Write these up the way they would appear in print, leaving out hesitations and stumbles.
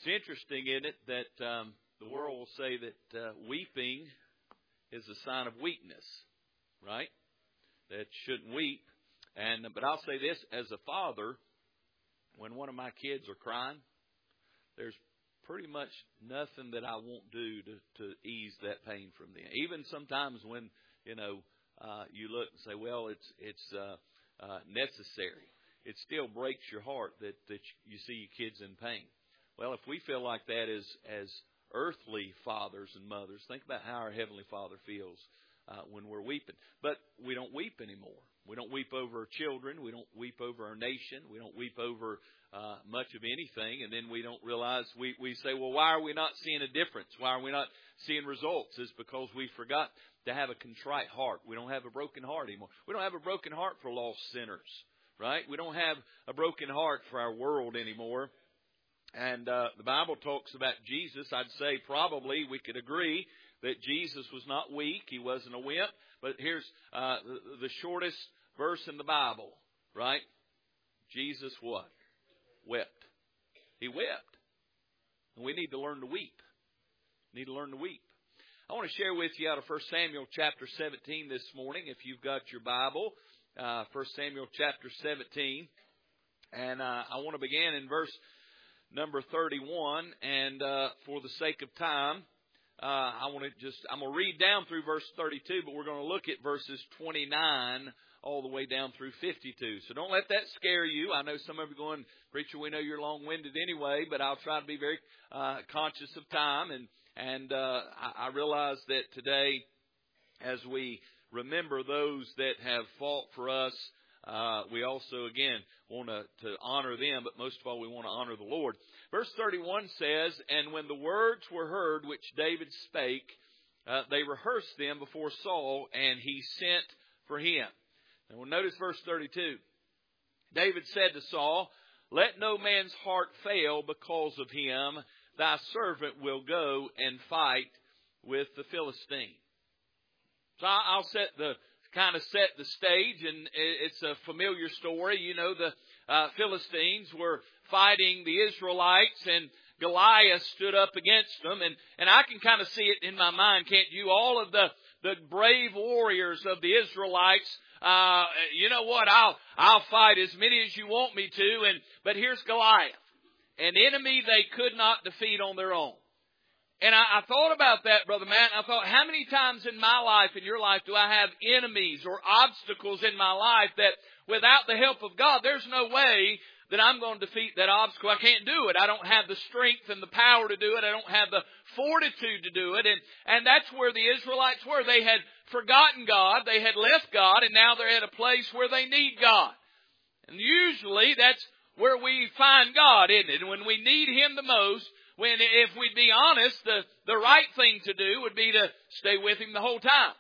It's interesting, isn't it, that the world will say that weeping is a sign of weakness, right? That shouldn't weep. But I'll say this, as a father, when one of my kids are crying, there's pretty much nothing that I won't do to ease that pain from them. Even sometimes when, you look and say, well, it's necessary. It still breaks your heart that you see your kids in pain. Well, if we feel like that as earthly fathers and mothers, think about how our Heavenly Father feels when we're weeping. But we don't weep anymore. We don't weep over children. We don't weep over our nation. We don't weep over much of anything. And then we don't realize, we say, well, why are we not seeing a difference? Why are we not seeing results? It's because we forgot to have a contrite heart. We don't have a broken heart anymore. We don't have a broken heart for lost sinners, right? We don't have a broken heart for our world anymore. And the Bible talks about Jesus. I'd say probably we could agree that Jesus was not weak. He wasn't a wimp. But here's the shortest verse in the Bible, right? Jesus what? Wept. He wept. And we need to learn to weep. Need to learn to weep. I want to share with you out of 1 Samuel chapter 17 this morning, if you've got your Bible. 1 Samuel chapter 17. And I want to begin in verse number 31. And for the sake of time, I'm going to read down through verse 32, but we're going to look at verses 29 all the way down through 52. So don't let that scare you. I know some of you are going, preacher, we know you're long-winded anyway, but I'll try to be very conscious of time. And I realize that today, as we remember those that have fought for us, we also, again, want to honor them, but most of all, we want to honor the Lord. Verse 31 says, and when the words were heard which David spake, they rehearsed them before Saul, and he sent for him. And we'll notice verse 32. David said to Saul, let no man's heart fail because of him. Thy servant will go and fight with the Philistine. So I'll set the stage, and it's a familiar story. You know, the Philistines were fighting the Israelites, and Goliath stood up against them. And I can kind of see it in my mind, can't you? All of the brave warriors of the Israelites, you know what, I'll fight as many as you want me to. But here's Goliath, an enemy they could not defeat on their own. And I thought about that, Brother Matt. I thought, how many times in my life, in your life, do I have enemies or obstacles in my life that without the help of God, there's no way that I'm going to defeat that obstacle. I can't do it. I don't have the strength and the power to do it. I don't have the fortitude to do it. And that's where the Israelites were. They had forgotten God. They had left God, and now they're at a place where they need God. And usually that's where we find God, isn't it? And when we need Him the most, if we'd be honest, the right thing to do would be to stay with Him the whole time.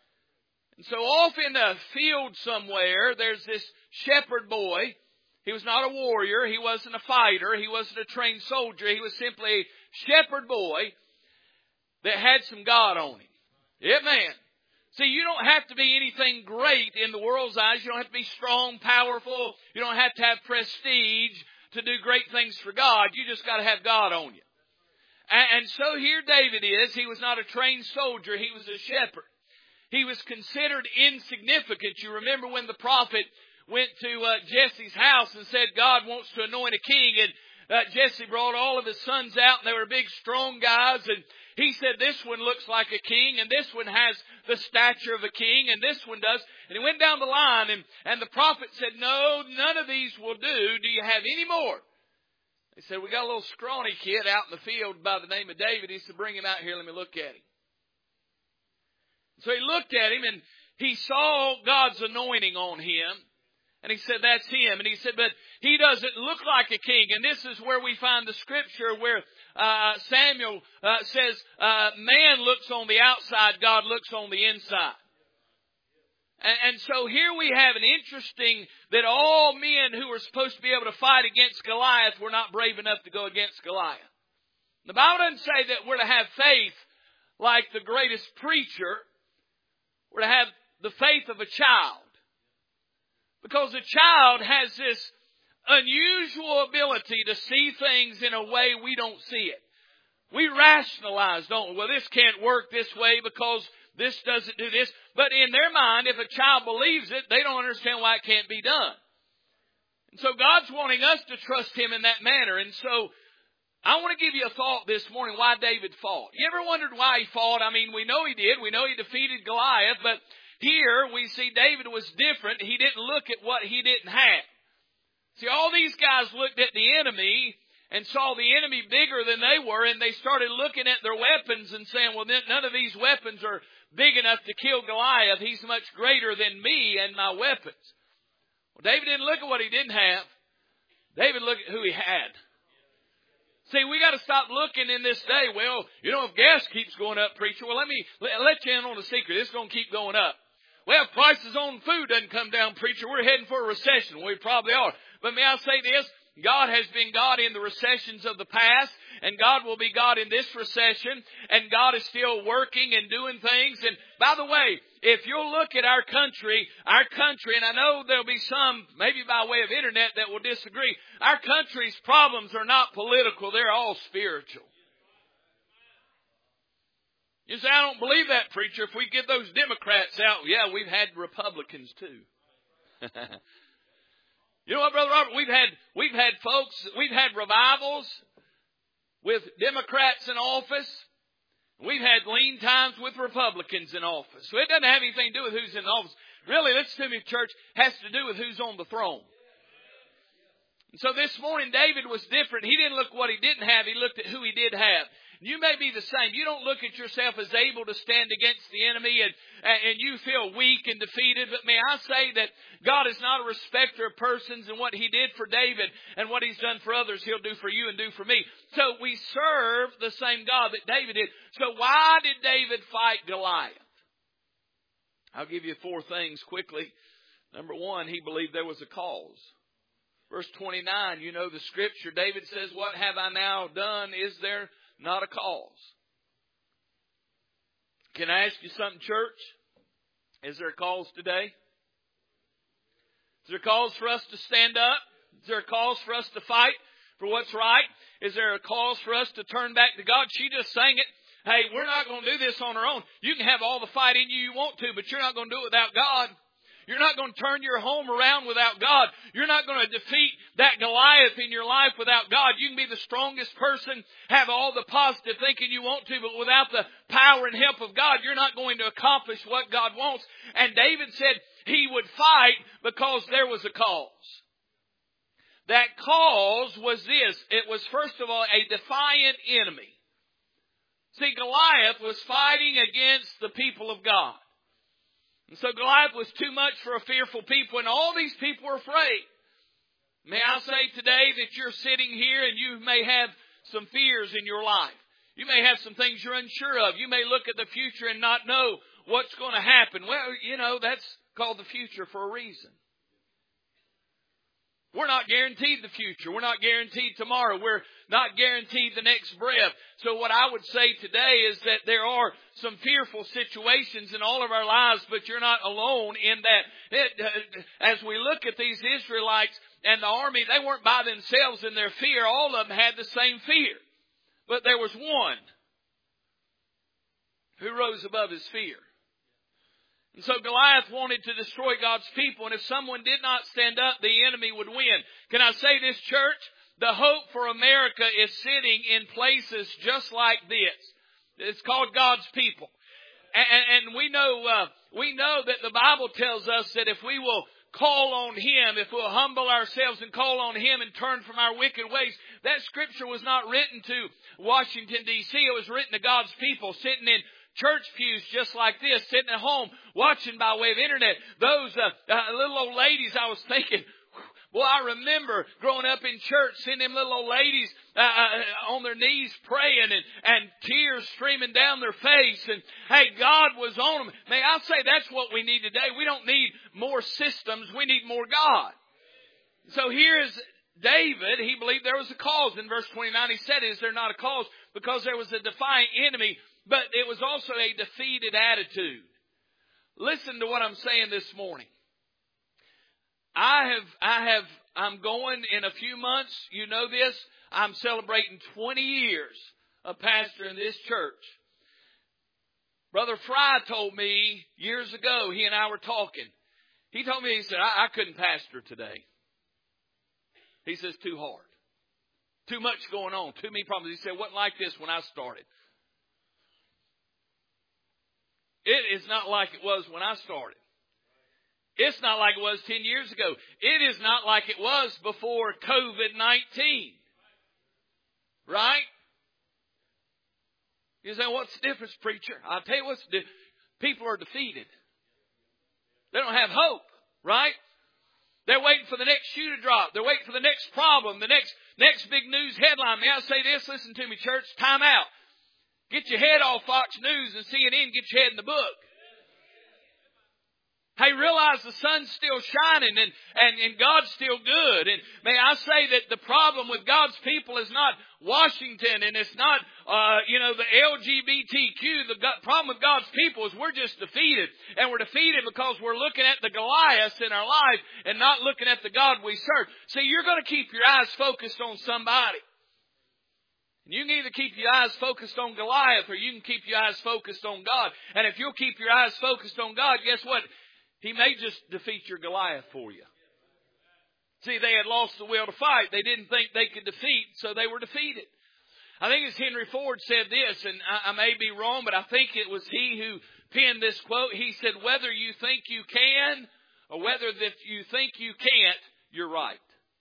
And so off in a field somewhere, there's this shepherd boy. He was not a warrior. He wasn't a fighter. He wasn't a trained soldier. He was simply a shepherd boy that had some God on him. Amen. See, you don't have to be anything great in the world's eyes. You don't have to be strong, powerful. You don't have to have prestige to do great things for God. You just got to have God on you. And so here David is. He was not a trained soldier. He was a shepherd. He was considered insignificant. You remember when the prophet went to Jesse's house and said God wants to anoint a king, and Jesse brought all of his sons out, and they were big, strong guys, and he said, this one looks like a king, and this one has the stature of a king, and this one does. And he went down the line, and the prophet said, no, none of these will do. Do you have any more? He said, we got a little scrawny kid out in the field by the name of David. He said, bring him out here, let me look at him. So he looked at him, and he saw God's anointing on him. And he said, that's him. And he said, but he doesn't look like a king. And this is where we find the scripture where Samuel says, man looks on the outside, God looks on the inside. And so here we have an interesting, that all men who were supposed to be able to fight against Goliath were not brave enough to go against Goliath. The Bible doesn't say that we're to have faith like the greatest preacher. We're to have the faith of a child. Because a child has this unusual ability to see things in a way we don't see it. We rationalize, don't we? Well, this can't work this way because this doesn't do this. But in their mind, if a child believes it, they don't understand why it can't be done. And so God's wanting us to trust Him in that manner. And so I want to give you a thought this morning why David fought. You ever wondered why he fought? I mean, we know he did. We know he defeated Goliath. But here we see David was different. He didn't look at what he didn't have. See, all these guys looked at the enemy and saw the enemy bigger than they were, and they started looking at their weapons and saying, well, none of these weapons are big enough to kill Goliath. He's much greater than me and my weapons. Well, David didn't look at what he didn't have. David looked at who he had. See, we got to stop looking in this day. Well, you know, if gas keeps going up, preacher, well, let me let you in on a secret. It's going to keep going up. Well, if prices on food doesn't come down, preacher, we're heading for a recession. We probably are. But may I say this? God has been God in the recessions of the past, and God will be God in this recession, and God is still working and doing things. And by the way, if you'll look at our country, and I know there'll be some, maybe by way of internet, that will disagree. Our country's problems are not political. They're all spiritual. You say, I don't believe that, preacher. If we get those Democrats out, yeah, we've had Republicans too. You know what, Brother Robert? We've had revivals with Democrats in office. We've had lean times with Republicans in office. So it doesn't have anything to do with who's in office. Really, listen to me, church, has to do with who's on the throne. And so this morning, David was different. He didn't look at what he didn't have. He looked at who he did have. You may be the same. You don't look at yourself as able to stand against the enemy and you feel weak and defeated. But may I say that God is not a respecter of persons, and what He did for David and what He's done for others, He'll do for you and do for me. So we serve the same God that David did. So why did David fight Goliath? I'll give you 4 things quickly. Number 1, he believed there was a cause. Verse 29, you know the scripture. David says, what have I now done? Is there not a cause? Can I ask you something, church? Is there a cause today? Is there a cause for us to stand up? Is there a cause for us to fight for what's right? Is there a cause for us to turn back to God? She just sang it. Hey, we're not going to do this on our own. You can have all the fight in you want to, but you're not going to do it without God. You're not going to turn your home around without God. You're not going to defeat that Goliath in your life without God. You can be the strongest person, have all the positive thinking you want to, but without the power and help of God, you're not going to accomplish what God wants. And David said he would fight because there was a cause. That cause was this. It was, first of all, a defiant enemy. See, Goliath was fighting against the people of God. And so Goliath was too much for a fearful people, and all these people were afraid. May I say today that you're sitting here and you may have some fears in your life. You may have some things you're unsure of. You may look at the future and not know what's going to happen. Well, you know, that's called the future for a reason. We're not guaranteed the future. We're not guaranteed tomorrow. We're not guaranteed the next breath. So what I would say today is that there are some fearful situations in all of our lives, but you're not alone in that. As we look at these Israelites and the army, they weren't by themselves in their fear. All of them had the same fear. But there was one who rose above his fear. And so Goliath wanted to destroy God's people. And if someone did not stand up, the enemy would win. Can I say this, church? The hope for America is sitting in places just like this. It's called God's people. And we know that the Bible tells us that if we will call on Him, if we'll humble ourselves and call on Him and turn from our wicked ways, that scripture was not written to Washington, D.C. It was written to God's people sitting in church pews just like this, sitting at home, watching by way of internet. Those little old ladies, I was thinking, well, I remember growing up in church, seeing them little old ladies on their knees praying and tears streaming down their face. And, hey, God was on them. May I say that's what we need today. We don't need more systems. We need more God. So here's David. He believed there was a cause. In verse 29, he said, is there not a cause? Because there was a defiant enemy. But it was also a defeated attitude. Listen to what I'm saying this morning. I I'm going in a few months. You know this. I'm celebrating 20 years of pastoring this church. Brother Fry told me years ago, he and I were talking. He told me, he said, I couldn't pastor today. He says, too hard. Too much going on. Too many problems. He said, it wasn't like this when I started. It is not like it was when I started. It's not like it was 10 years ago. It is not like it was before COVID-19. Right? You say, what's the difference, preacher? I'll tell you what's the difference. People are defeated. They don't have hope. Right? They're waiting for the next shoe to drop. They're waiting for the next problem, the next big news headline. May I say this? Listen to me, church. Time out. Get your head off Fox News and CNN. Get your head in the book. Hey, realize the sun's still shining and God's still good. And may I say that the problem with God's people is not Washington and it's not, the LGBTQ. The problem with God's people is we're just defeated. And we're defeated because we're looking at the Goliaths in our life and not looking at the God we serve. See, you're going to keep your eyes focused on somebody. You can either keep your eyes focused on Goliath or you can keep your eyes focused on God. And if you'll keep your eyes focused on God, guess what? He may just defeat your Goliath for you. See, they had lost the will to fight. They didn't think they could defeat, so they were defeated. I think it's Henry Ford said this, and I may be wrong, but I think it was he who penned this quote. He said, whether you think you can or whether that you think you can't, you're right.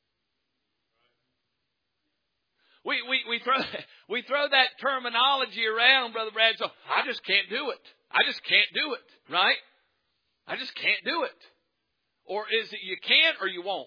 We throw that terminology around, Brother Brad. So I just can't do it. I just can't do it, right? I just can't do it. Or is it you can't or you won't?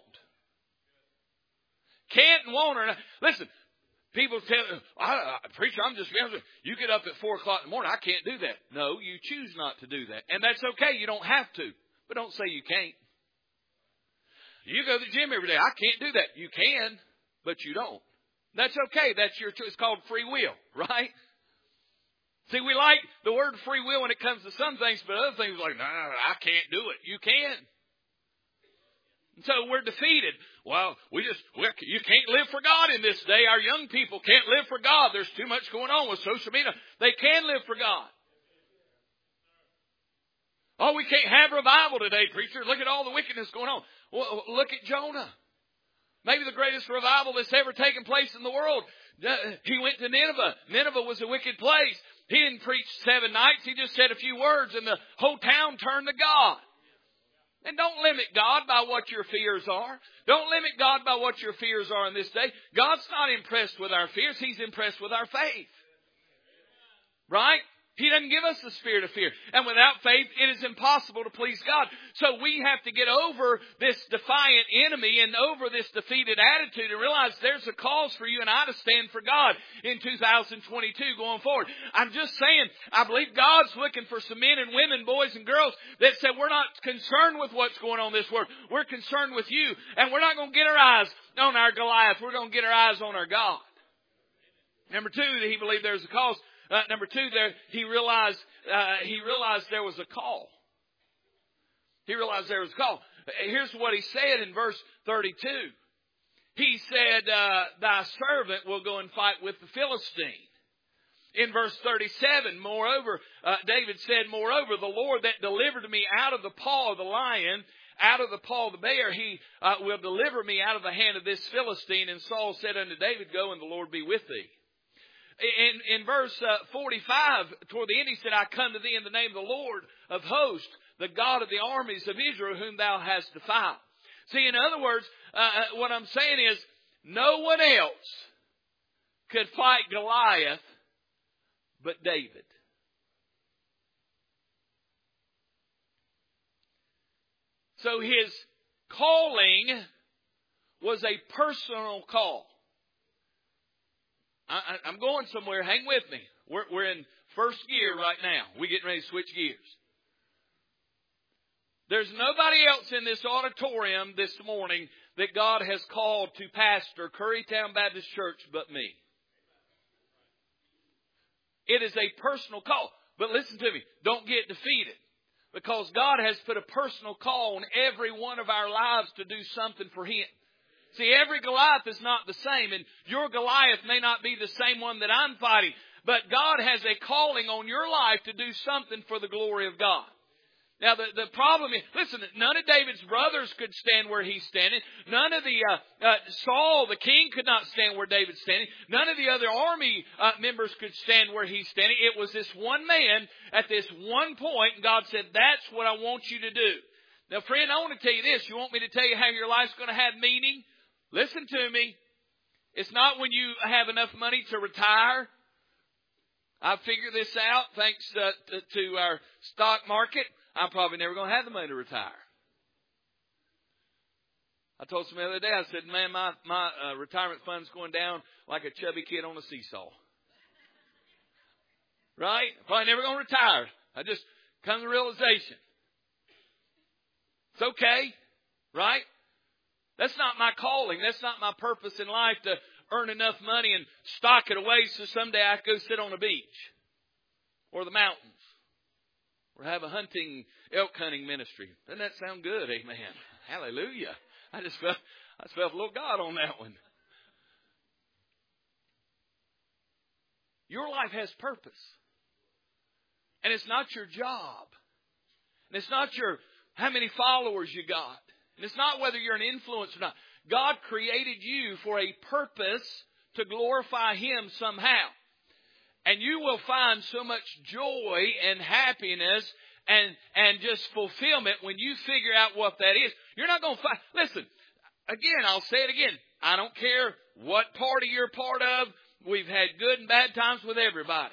Can't and won't or not. Listen, people tell me, preacher, I'm just, you get up at 4 o'clock in the morning. I can't do that. No, you choose not to do that. And that's okay. You don't have to. But don't say you can't. You go to the gym every day. I can't do that. You can, but you don't. That's okay. That's your choice. It's called free will, right? See, we like the word free will when it comes to some things, but other things like, no, I can't do it. You can. And so we're defeated. Well, you can't live for God in this day. Our young people can't live for God. There's too much going on with social media. They can live for God. Oh, we can't have revival today, preacher. Look at all the wickedness going on. Well, look at Jonah. Maybe the greatest revival that's ever taken place in the world. He went to Nineveh. Nineveh was a wicked place. He didn't preach 7 nights. He just said a few words and the whole town turned to God. And don't limit God by what your fears are. Don't limit God by what your fears are in this day. God's not impressed with our fears. He's impressed with our faith. Right? He doesn't give us the spirit of fear. And without faith, it is impossible to please God. So we have to get over this defiant enemy and over this defeated attitude and realize there's a cause for you and I to stand for God in 2022 going forward. I'm just saying, I believe God's looking for some men and women, boys and girls that said we're not concerned with what's going on in this world. We're concerned with you. And we're not going to get our eyes on our Goliath. We're going to get our eyes on our God. Number 2, he believed there's a cause. Number 2, there he realized there was a call. He realized there was a call. Here's what he said in verse 32. He said, "Thy servant will go and fight with the Philistine." In verse 37, moreover, David said, "Moreover, the Lord that delivered me out of the paw of the lion, out of the paw of the bear, he will deliver me out of the hand of this Philistine." And Saul said unto David, "Go, and the Lord be with thee." In verse 45, toward the end, he said, "I come to thee in the name of the Lord of hosts, the God of the armies of Israel, whom thou hast defied." See, in other words, what I'm saying is, no one else could fight Goliath but David. So his calling was a personal call. I'm going somewhere. Hang with me. We're in first gear right now. We're getting ready to switch gears. There's nobody else in this auditorium this morning that God has called to pastor Currytown Baptist Church but me. It is a personal call. But listen to me. Don't get defeated. Because God has put a personal call on every one of our lives to do something for Him. See, every Goliath is not the same, and your Goliath may not be the same one that I'm fighting, but God has a calling on your life to do something for the glory of God. Now, the problem is, listen, none of David's brothers could stand where he's standing. None of the, Saul, the king, could not stand where David's standing. None of the other army members could stand where he's standing. It was this one man at this one point, and God said, that's what I want you to do. Now, friend, I want to tell you this. You want me to tell you how your life's going to have meaning? Listen to me. It's not when you have enough money to retire. I figured this out thanks to our stock market. I'm probably never going to have the money to retire. I told somebody the other day, I said, man, my retirement fund's going down like a chubby kid on a seesaw. Right? Probably never going to retire. I just come to the realization. It's okay. Right? That's not my calling. That's not my purpose in life, to earn enough money and stock it away so someday I can go sit on a beach or the mountains. Or have a elk hunting ministry. Doesn't that sound good? Amen. Hallelujah. I just felt a little God on that one. Your life has purpose. And it's not your job. And it's not how many followers you got. And it's not whether you're an influence or not. God created you for a purpose to glorify Him somehow. And you will find so much joy and happiness and just fulfillment when you figure out what that is. You're not going to find... Listen, again, I'll say it again. I don't care what party you're part of. We've had good and bad times with everybody.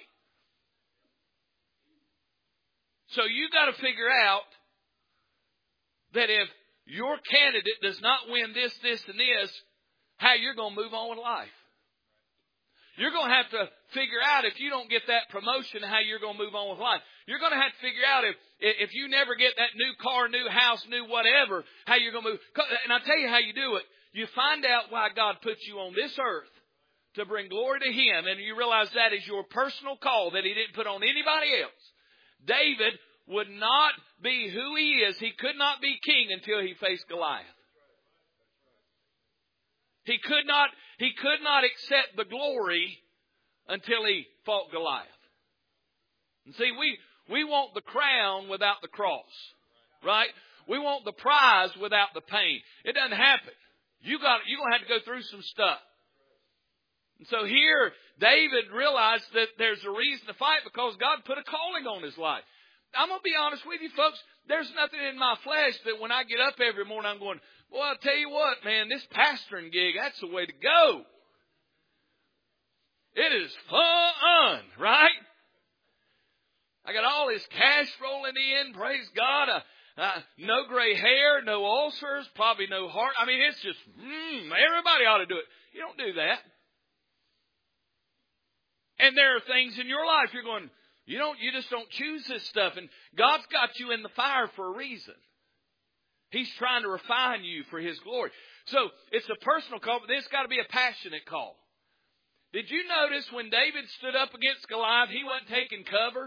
So you got to figure out that if your candidate does not win this, and this, how you're going to move on with life. You're going to have to figure out, if you don't get that promotion, how you're going to move on with life. You're going to have to figure out if you never get that new car, new house, new whatever, how you're going to move. And I'll tell you how you do it. You find out why God put you on this earth to bring glory to Him. And you realize that is your personal call that He didn't put on anybody else. David would not be who he is. He could not be king until he faced Goliath. He could not accept the glory until he fought Goliath. And see, we want the crown without the cross. Right? We want the prize without the pain. It doesn't happen. You're going to have to go through some stuff. And so here, David realized that there's a reason to fight because God put a calling on his life. I'm going to be honest with you, folks. There's nothing in my flesh that when I get up every morning, I'm going, well, I'll tell you what, man, this pastoring gig, that's the way to go. It is fun, right? I got all this cash rolling in, praise God. No gray hair, no ulcers, probably no heart. I mean, it's just, everybody ought to do it. You don't do that. And there are things in your life you're going, you just don't choose this stuff. And God's got you in the fire for a reason. He's trying to refine you for His glory. So it's a personal call, but then it's got to be a passionate call. Did you notice when David stood up against Goliath, he wasn't taking cover?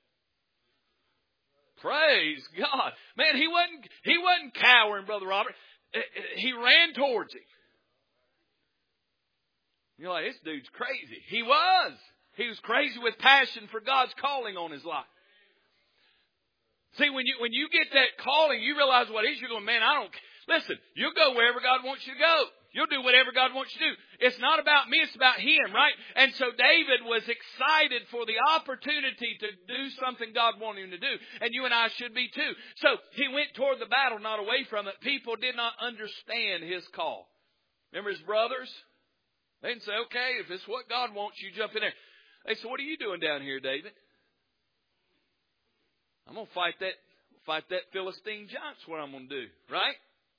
Praise God. Man, he wasn't cowering, Brother Robert. He ran towards him. You're like, this dude's crazy. He was. He was crazy with passion for God's calling on his life. See, when you get that calling, you realize what it is. You're going, man, listen, you'll go wherever God wants you to go. You'll do whatever God wants you to do. It's not about me, it's about Him, right? And so David was excited for the opportunity to do something God wanted him to do. And you and I should be too. So he went toward the battle, not away from it. People did not understand his call. Remember his brothers? They didn't say, okay, if it's what God wants, you jump in there. They said, what are you doing down here, David? I'm going to fight that Philistine giant. That's what I'm going to do. Right?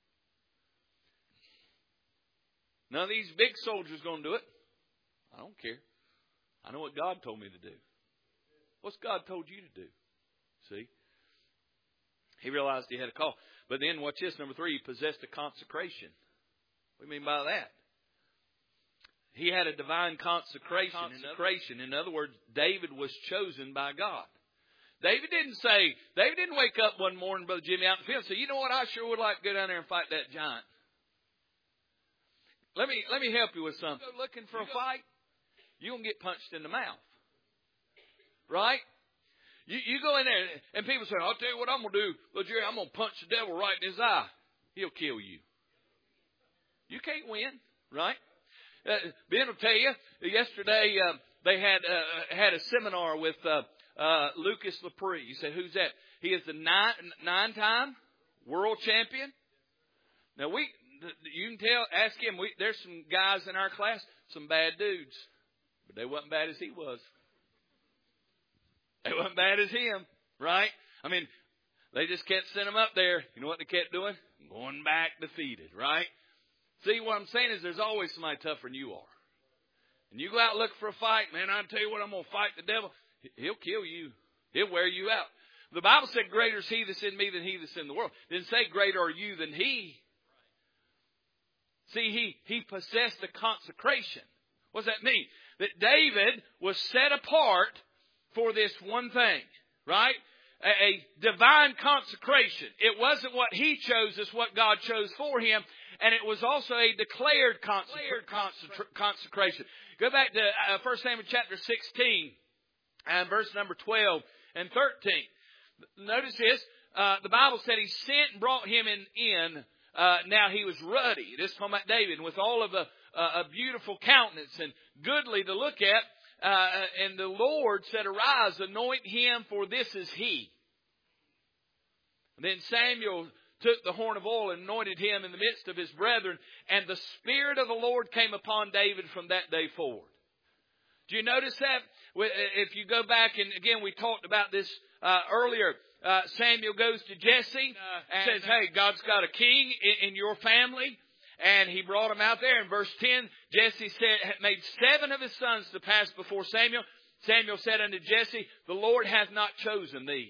None of these big soldiers going to do it. I don't care. I know what God told me to do. What's God told you to do? See? He realized he had a call. But then, watch this. Number 3, he possessed a consecration. What do you mean by that? He had a divine consecration. In other words, David was chosen by God. David didn't wake up one morning, Brother Jimmy, out in the field and say, you know what, I sure would like to go down there and fight that giant. let me help you with something. Go looking for a fight, you're going to get punched in the mouth. Right? You go in there and people say, I'll tell you what I'm going to do. Well, Jerry, I'm going to punch the devil right in his eye. He'll kill you. You can't win. Right? Ben will tell you, yesterday they had a seminar with Lucas Lepre. You say, who's that? He is the nine-time world champion. Now, you can tell, ask him, there's some guys in our class, some bad dudes. But they wasn't bad as he was. They wasn't bad as him, right? I mean, they just kept sending him up there. You know what they kept doing? Going back defeated, right? See, what I'm saying is there's always somebody tougher than you are. And you go out and look for a fight, man, I'll tell you what, I'm going to fight the devil. He'll kill you. He'll wear you out. The Bible said, greater is he that's in me than he that's in the world. It didn't say, greater are you than he. See, he possessed the consecration. What does that mean? That David was set apart for this one thing, right? A divine consecration. It wasn't what he chose, it's what God chose for him. And it was also a declared consecration. Go back to 1 Samuel chapter 16 and verse number 12 and 13. Notice this. The Bible said he sent and brought him in. Now he was ruddy. This is talking about David. With all of a beautiful countenance and goodly to look at. And the Lord said, arise, anoint him, for this is he. And then Samuel took the horn of oil and anointed him in the midst of his brethren. And the Spirit of the Lord came upon David from that day forward. Do you notice that? If you go back, and again, we talked about this earlier. Samuel goes to Jesse and says, hey, God's got a king in your family. And he brought him out there. In verse 10, Jesse made 7 of his sons to pass before Samuel. Samuel said unto Jesse, the Lord hath not chosen these.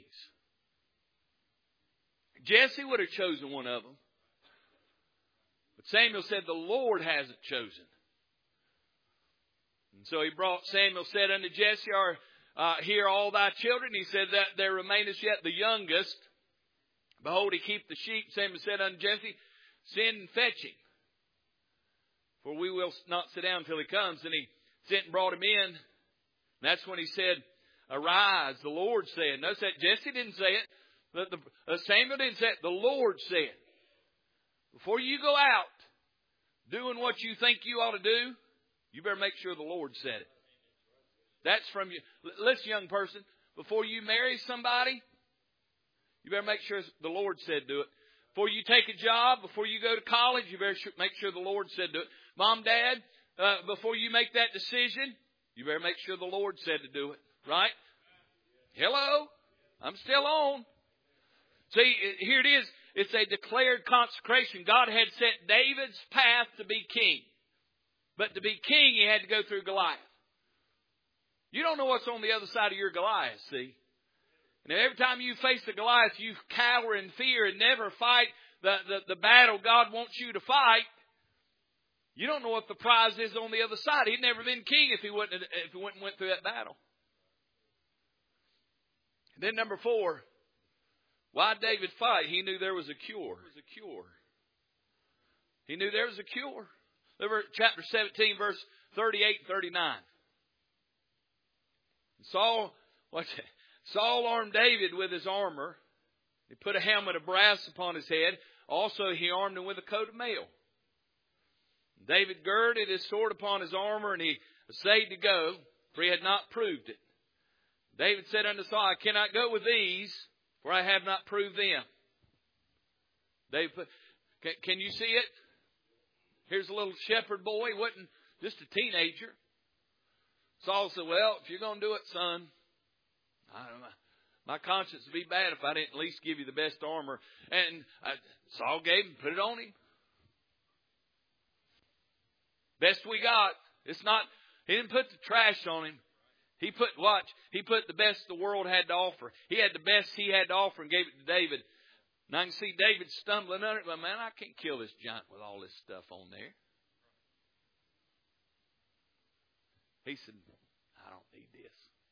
Jesse would have chosen one of them. But Samuel said, the Lord hasn't chosen. And so Samuel said unto Jesse, hear all thy children. He said that there remaineth yet the youngest. Behold, he keep the sheep. Samuel said unto Jesse, send and fetch him. For we will not sit down until he comes. And he sent and brought him in. And that's when he said, arise, the Lord said. Notice that Jesse didn't say it. Samuel didn't say it. The Lord said. Before you go out doing what you think you ought to do, you better make sure the Lord said it. That's from you. Listen, young person, before you marry somebody, you better make sure the Lord said do it. Before you take a job, before you go to college, you better make sure the Lord said do it. Mom, Dad, before you make that decision, you better make sure the Lord said to do it. Right? Hello? I'm still on. See, here it is. It's a declared consecration. God had set David's path to be king. But to be king, he had to go through Goliath. You don't know what's on the other side of your Goliath, see? And every time you face the Goliath, you cower in fear and never fight the battle God wants you to fight. You don't know what the prize is on the other side. He'd never been king if he went through that battle. And then number 4, why did David fight? He knew there was a cure. He knew there was a cure. Look at chapter 17, verse 38 and 39. Saul armed David with his armor. He put a helmet of brass upon his head. Also, he armed him with a coat of mail. David girded his sword upon his armor, and he essayed to go, for he had not proved it. David said unto Saul, I cannot go with these, for I have not proved them. David put, can you see it? Here's a little shepherd boy. He wasn't just a teenager. Saul said, well, if you're going to do it, son, I don't know. My conscience would be bad if I didn't at least give you the best armor. And Saul gave him, put it on him. Best we got. It's not, he didn't put the trash on him. He put the best the world had to offer. He had the best he had to offer and gave it to David. And I can see David stumbling under it. But man, I can't kill this giant with all this stuff on there. He said, I don't need this.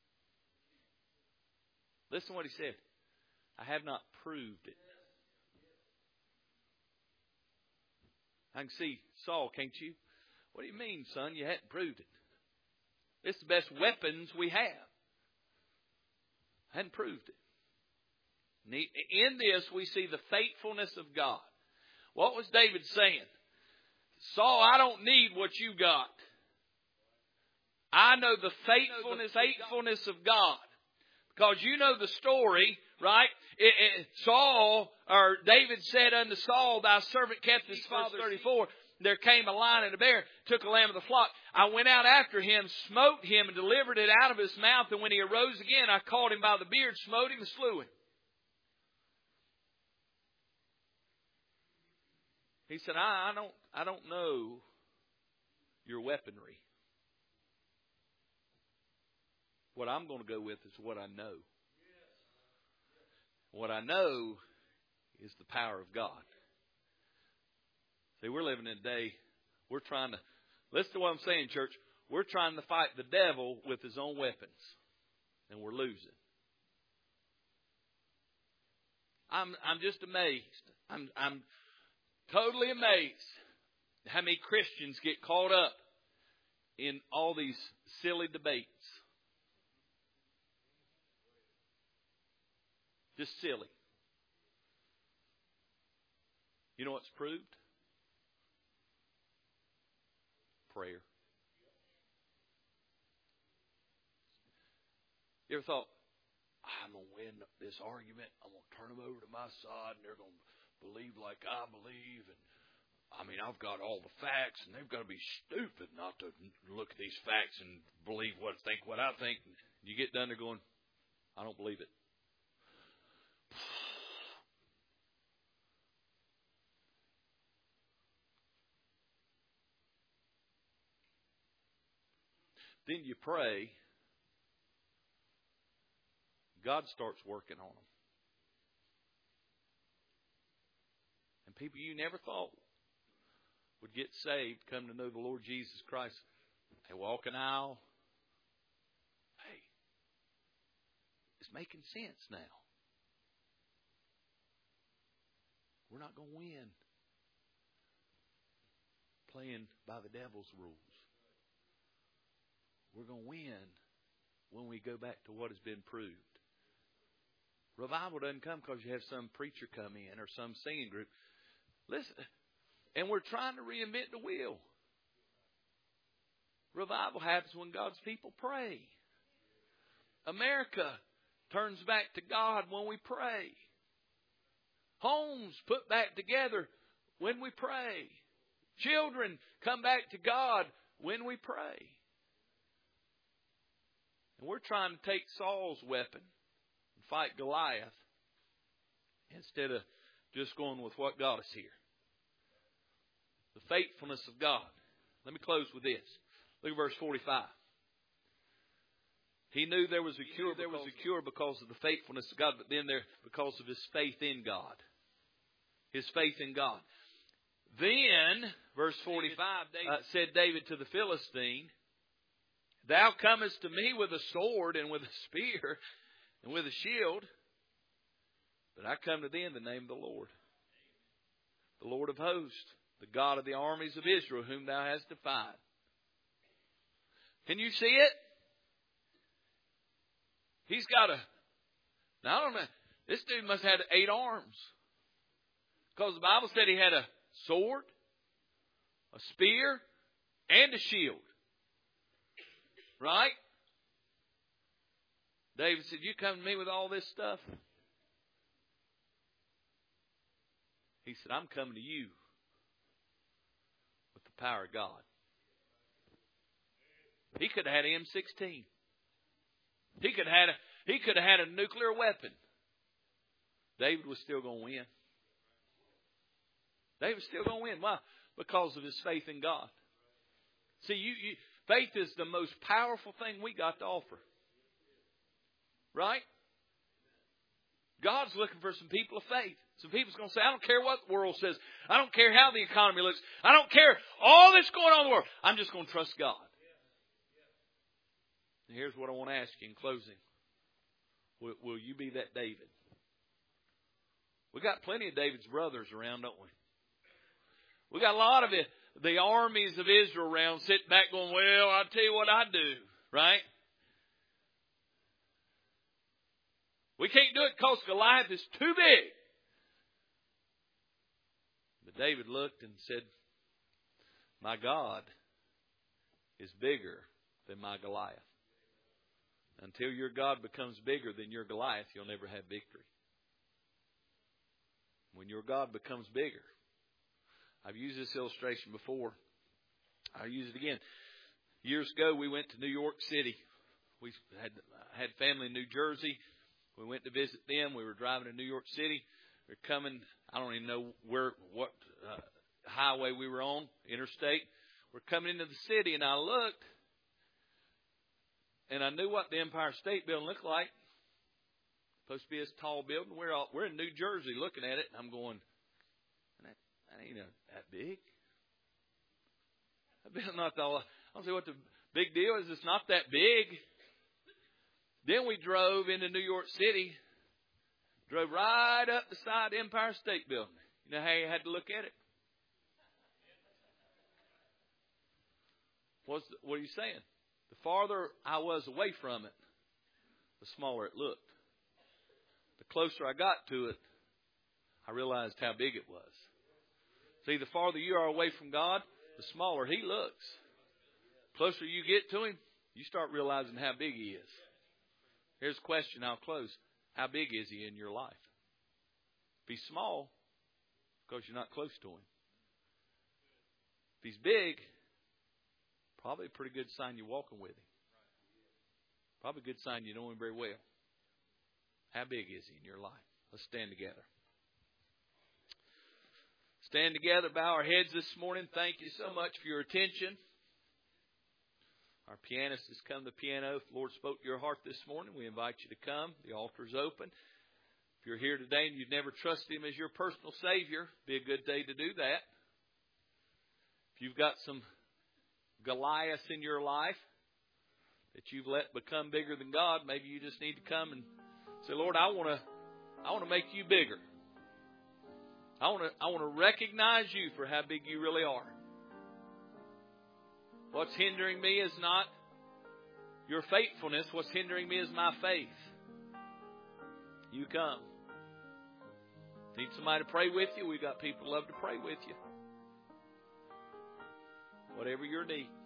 Listen to what he said. I have not proved it. I can see Saul, can't you? What do you mean, son? You hadn't proved it. It's the best weapons we have. Hadn't proved it. In this, we see the faithfulness of God. What was David saying? Saul, I don't need what you got. I know the faithfulness of God. Because you know the story, right? David said unto Saul, thy servant kept his father's 34. There came a lion and a bear, took a lamb of the flock. I went out after him, smote him, and delivered it out of his mouth. And when he arose again, I caught him by the beard, smote him, and slew him. He said, I don't know your weaponry. What I'm going to go with is what I know. What I know is the power of God. See, we're living in a day, we're trying to, listen to what I'm saying, church. We're trying to fight the devil with his own weapons. And we're losing. I'm just amazed. I'm totally amazed how many Christians get caught up in all these silly debates. Just silly. You know what's proved? Prayer. You ever thought, I'm going to win this argument. I'm going to turn them over to my side and they're going to believe like I believe. And I've got all the facts and they've got to be stupid not to look at these facts and believe what I think. And you get done there going, I don't believe it. Then you pray. God starts working on them. And people you never thought would get saved, come to know the Lord Jesus Christ. They walk an aisle. Hey, it's making sense now. We're not going to win playing by the devil's rules. We're going to win when we go back to what has been proved. Revival doesn't come because you have some preacher come in or some singing group. Listen, and we're trying to reinvent the wheel. Revival happens when God's people pray. America turns back to God when we pray. Homes put back together when we pray. Children come back to God when we pray. And we're trying to take Saul's weapon and fight Goliath instead of just going with what got us here. The faithfulness of God. Let me close with this. Look at verse 45. He knew there was a cure because of the faithfulness of God, but then because of his faith in God. His faith in God. Then, verse 45, said David to the Philistine, Thou comest to me with a sword and with a spear and with a shield, but I come to thee in the name of the Lord of hosts, the God of the armies of Israel, whom thou hast defied. Can you see it? He's got now I don't know, this dude must have had 8 arms. Because the Bible said he had a sword, a spear, and a shield. Right? David said, you come to me with all this stuff? He said, I'm coming to you with the power of God. He could have had M16. He could have had a nuclear weapon. David was still going to win. David was still going to win. Why? Because of his faith in God. See, faith is the most powerful thing we got to offer. Right? God's looking for some people of faith. Some people's going to say, I don't care what the world says. I don't care how the economy looks. I don't care all that's going on in the world. I'm just going to trust God. And here's what I want to ask you in closing. Will you be that David? We got plenty of David's brothers around, don't we? We got a lot of it. the armies of Israel around, sitting back going, well, I'll tell you what I do, right? We can't do it because Goliath is too big. But David looked and said, my God is bigger than my Goliath. Until your God becomes bigger than your Goliath, you'll never have victory. When your God becomes bigger. I've used this illustration before. I'll use it again. Years ago, we went to New York City. We had family in New Jersey. We went to visit them. We were driving to New York City. We were coming, I don't even know what highway we were on, interstate. We're coming into the city, and I looked, and I knew what the Empire State Building looked like. Supposed to be this tall building. We're in New Jersey looking at it, and I'm going, that ain't that big. That building not all. I don't see what the big deal is. It's not that big. Then we drove into New York City, drove right up beside the Empire State Building. You know how you had to look at it? What are you saying? The farther I was away from it, the smaller it looked. The closer I got to it, I realized how big it was. See, the farther you are away from God, the smaller He looks. The closer you get to Him, you start realizing how big He is. Here's a question, I'll close. How big is He in your life? If He's small, because you're not close to Him. If He's big, probably a pretty good sign you're walking with Him. Probably a good sign you know Him very well. How big is He in your life? Let's stand together. Stand together, bow our heads this morning. Thank you so much for your attention. Our pianist has come to the piano. If the Lord spoke to your heart this morning, we invite you to come. The altar is open. If you're here today and you've never trusted Him as your personal Savior, it'd be a good day to do that. If you've got some Goliaths in your life that you've let become bigger than God, maybe you just need to come and say, Lord, I want to make you bigger. I want to recognize you for how big you really are. What's hindering me is not your faithfulness. What's hindering me is my faith. You come. Need somebody to pray with you? We've got people who love to pray with you. Whatever your need.